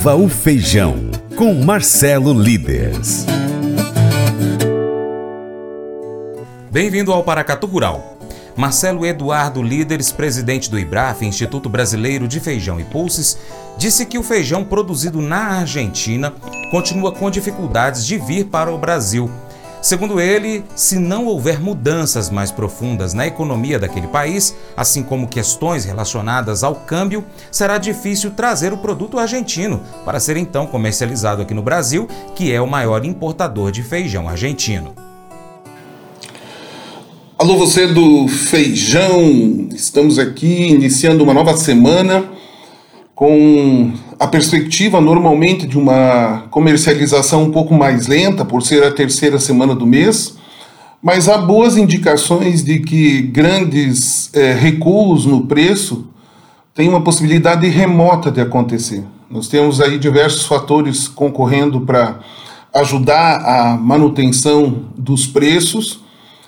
Viva o Feijão, com Marcelo Líderes. Bem-vindo ao Paracatu Rural. Marcelo Eduardo Líderes, presidente do IBRAF, Instituto Brasileiro de Feijão e Pulses, disse que o feijão produzido na Argentina continua com dificuldades de vir para o Brasil. Segundo ele, se não houver mudanças mais profundas na economia daquele país, assim como questões relacionadas ao câmbio, será difícil trazer o produto argentino para ser então comercializado aqui no Brasil, que é o maior importador de feijão argentino. Alô, você do feijão! Estamos aqui iniciando uma nova semana com a perspectiva normalmente de uma comercialização um pouco mais lenta, por ser a terceira semana do mês, mas há boas indicações de que grandes recuos no preço têm uma possibilidade remota de acontecer. Nós temos aí diversos fatores concorrendo para ajudar a manutenção dos preços.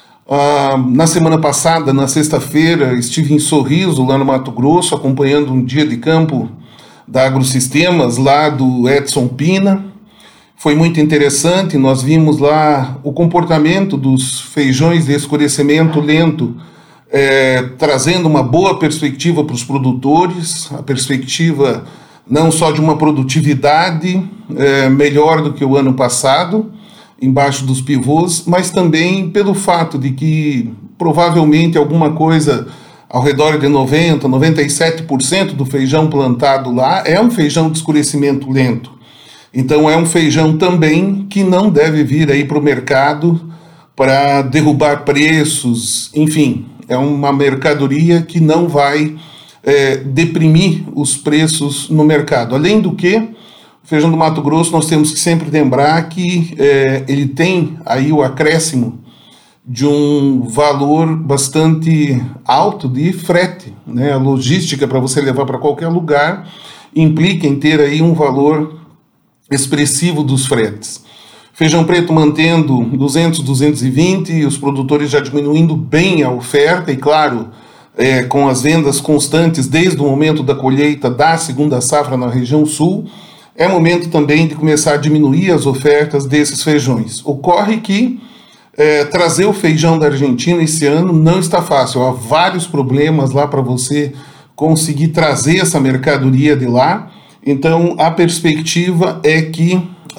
Na semana passada, na sexta-feira, estive em Sorriso, lá no Mato Grosso, acompanhando um dia de campo da Agrosistemas, lá do Edson Pina. Foi muito interessante, nós vimos lá o comportamento dos feijões de escurecimento lento, trazendo uma boa perspectiva para os produtores, a perspectiva não só de uma produtividade melhor do que o ano passado, embaixo dos pivôs, mas também pelo fato de que provavelmente alguma coisa ao redor de 90%, 97% do feijão plantado lá é um feijão de escurecimento lento. Então é um feijão também que não deve vir aí para o mercado para derrubar preços, enfim, é uma mercadoria que não vai deprimir os preços no mercado. Além do que, o feijão do Mato Grosso nós temos que sempre lembrar que ele tem aí o acréscimo de um valor bastante alto de frete, né? A logística para você levar para qualquer lugar implica em ter aí um valor expressivo dos fretes. Feijão preto mantendo 200, 220, e os produtores já diminuindo bem a oferta e, claro, com as vendas constantes desde o momento da colheita da segunda safra na região sul, é momento também de começar a diminuir as ofertas desses feijões. Ocorre que trazer o feijão da Argentina esse ano não está fácil. Há vários problemas lá para você conseguir trazer essa mercadoria de lá. Então, a perspectiva é que,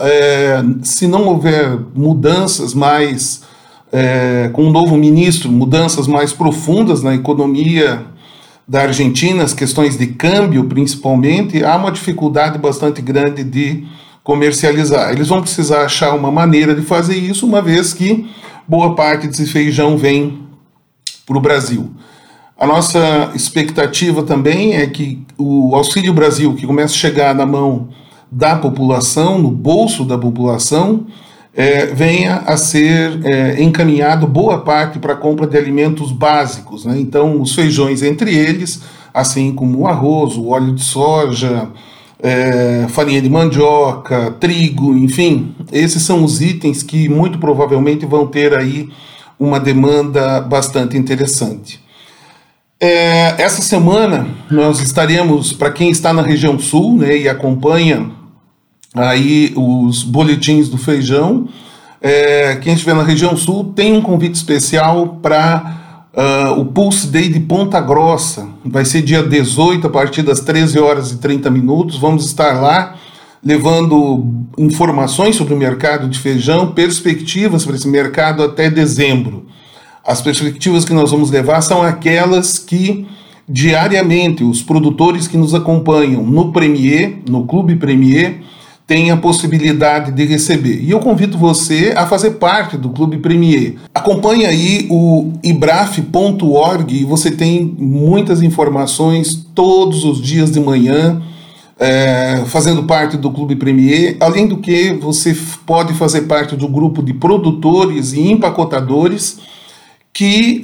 se não houver mudanças mais, com um novo ministro, mudanças mais profundas na economia da Argentina, as questões de câmbio principalmente, há uma dificuldade bastante grande de comercializar. Eles vão precisar achar uma maneira de fazer isso, uma vez que boa parte desse feijão vem para o Brasil. A nossa expectativa também é que o Auxílio Brasil, que começa a chegar na mão da população, no bolso da população, venha a ser encaminhado boa parte para a compra de alimentos básicos, né? Então, os feijões entre eles, assim como o arroz, o óleo de soja, farinha de mandioca, trigo, enfim, esses são os itens que muito provavelmente vão ter aí uma demanda bastante interessante. Essa semana nós estaremos, para quem está na região sul, né, e acompanha aí os boletins do feijão, quem estiver na região sul tem um convite especial para o Pulse Day de Ponta Grossa. Vai ser dia 18, a partir das 13 horas e 30 minutos. Vamos estar lá levando informações sobre o mercado de feijão, perspectivas para esse mercado até dezembro. As perspectivas que nós vamos levar são aquelas que diariamente os produtores que nos acompanham no Premier, no Clube Premier, tem a possibilidade de receber. E eu convido você a fazer parte do Clube Premier. Acompanhe aí o ibraf.org e você tem muitas informações todos os dias de manhã, fazendo parte do Clube Premier. Além do que, você pode fazer parte do grupo de produtores e empacotadores que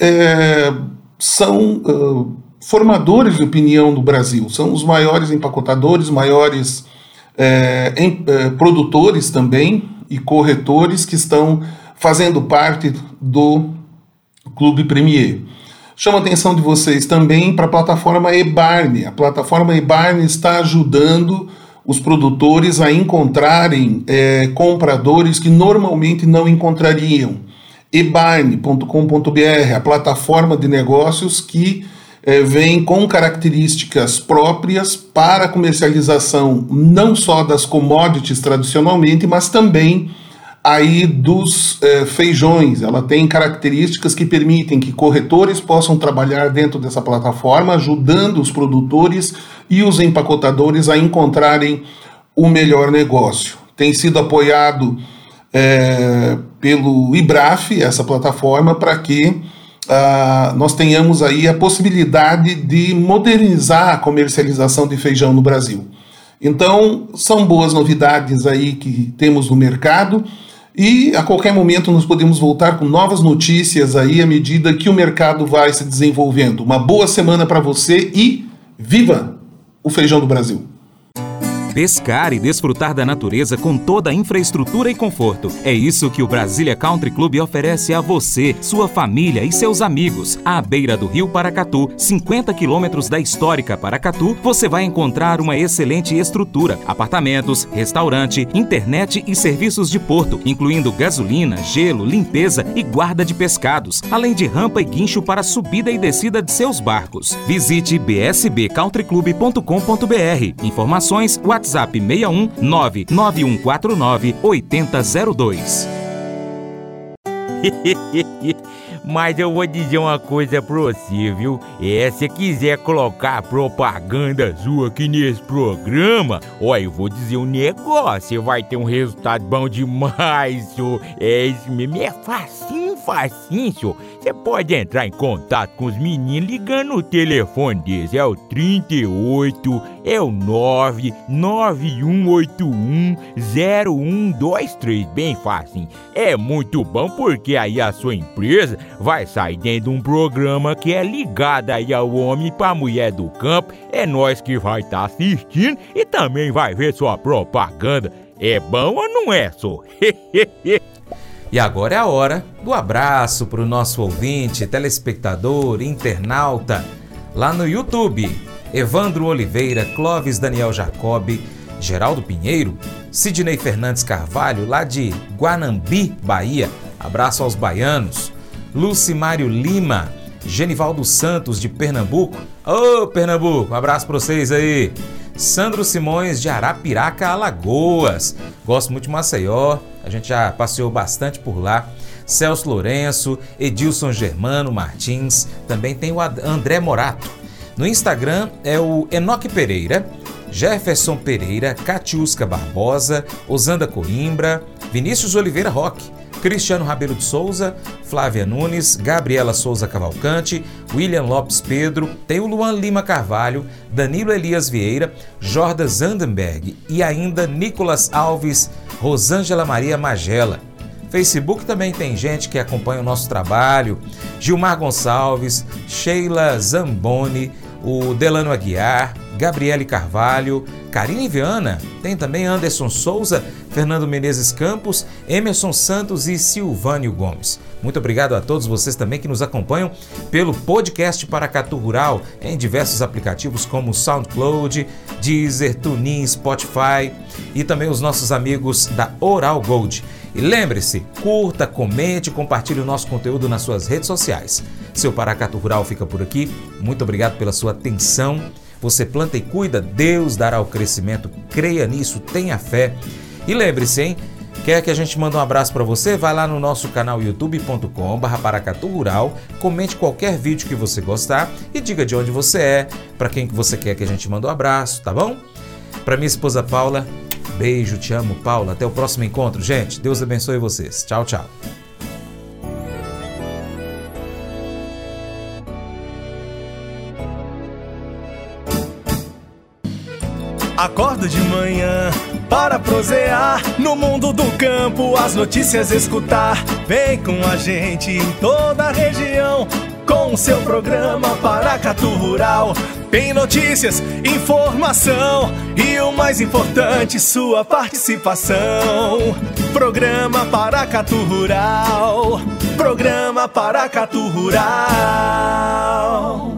são formadores de opinião do Brasil. São os maiores empacotadores, maiores produtores também e corretores que estão fazendo parte do Clube Premier. Chamo a atenção de vocês também para a plataforma eBarne. A plataforma eBarne está ajudando os produtores a encontrarem compradores que normalmente não encontrariam. ebarn.com.br, a plataforma de negócios que vem com características próprias para a comercialização não só das commodities tradicionalmente, mas também aí dos feijões. Ela tem características que permitem que corretores possam trabalhar dentro dessa plataforma, ajudando os produtores e os empacotadores a encontrarem o melhor negócio. Tem sido apoiado pelo IBRAF, essa plataforma, para que nós tenhamos aí a possibilidade de modernizar a comercialização de feijão no Brasil. Então, são boas novidades aí que temos no mercado e a qualquer momento nós podemos voltar com novas notícias aí à medida que o mercado vai se desenvolvendo. Uma boa semana para você e viva o feijão do Brasil! Pescar e desfrutar da natureza com toda a infraestrutura e conforto. É isso que o Brasília Country Club oferece a você, sua família e seus amigos. À beira do Rio Paracatu, 50 quilômetros da histórica Paracatu, você vai encontrar uma excelente estrutura, apartamentos, restaurante, internet e serviços de porto, incluindo gasolina, gelo, limpeza e guarda de pescados, além de rampa e guincho para subida e descida de seus barcos. Visite bsbcountryclub.com.br. Informações, WhatsApp 61 99149 8002. Mas eu vou dizer uma coisa pra você, viu? Se quiser colocar propaganda sua aqui nesse programa, eu vou dizer um negócio, você vai ter um resultado bom demais, senhor. Isso mesmo, é facinho, senhor. Você pode entrar em contato com os meninos ligando no telefone deles, é o 38, é o 991810123, bem facinho. É muito bom porque aí a sua empresa vai sair dentro de um programa que é ligado aí ao homem pra mulher do campo. É nós que vai estar assistindo e também vai ver sua propaganda. É bom ou não é, só? E agora é a hora do abraço para o nosso ouvinte, telespectador, internauta, lá no YouTube. Evandro Oliveira, Clóvis Daniel Jacobi, Geraldo Pinheiro, Sidney Fernandes Carvalho, lá de Guanambi, Bahia. Abraço aos baianos. Lucimário Lima, Genivaldo Santos, de Pernambuco. Ô, Pernambuco, um abraço para vocês aí. Sandro Simões, de Arapiraca, Alagoas. Gosto muito de Maceió, a gente já passeou bastante por lá. Celso Lourenço, Edilson Germano Martins, também tem o André Morato. No Instagram é o Enoque Pereira, Jefferson Pereira, Catiusca Barbosa, Osanda Coimbra, Vinícius Oliveira Roque, Cristiano Rabelo de Souza, Flávia Nunes, Gabriela Souza Cavalcante, William Lopes Pedro, tem o Luan Lima Carvalho, Danilo Elias Vieira, Jordan Zandenberg e ainda Nicolas Alves, Rosângela Maria Magela. Facebook também tem gente que acompanha o nosso trabalho, Gilmar Gonçalves, Sheila Zamboni, o Delano Aguiar, Gabriele Carvalho, Karine Viana, tem também Anderson Souza, Fernando Menezes Campos, Emerson Santos e Silvânio Gomes. Muito obrigado a todos vocês também que nos acompanham pelo podcast Paracatu Rural em diversos aplicativos como SoundCloud, Deezer, TuneIn, Spotify e também os nossos amigos da Oral Gold. E lembre-se, curta, comente, compartilhe o nosso conteúdo nas suas redes sociais. Seu Paracatu Rural fica por aqui. Muito obrigado pela sua atenção. Você planta e cuida, Deus dará o crescimento. Creia nisso, tenha fé. E lembre-se, hein? Quer que a gente mande um abraço para você? Vai lá no nosso canal youtube.com/Paracatu Rural, comente qualquer vídeo que você gostar e diga de onde você é, para quem que você quer que a gente mande um abraço, tá bom? Para minha esposa Paula, beijo, te amo, Paula. Até o próximo encontro, gente. Deus abençoe vocês. Tchau, tchau. Acordo de manhã para prosear no mundo do campo, as notícias escutar. Vem com a gente em toda a região com o seu programa Paracatu Rural. Tem notícias, informação e o mais importante, sua participação. Programa Paracatu Rural. Programa Paracatu Rural.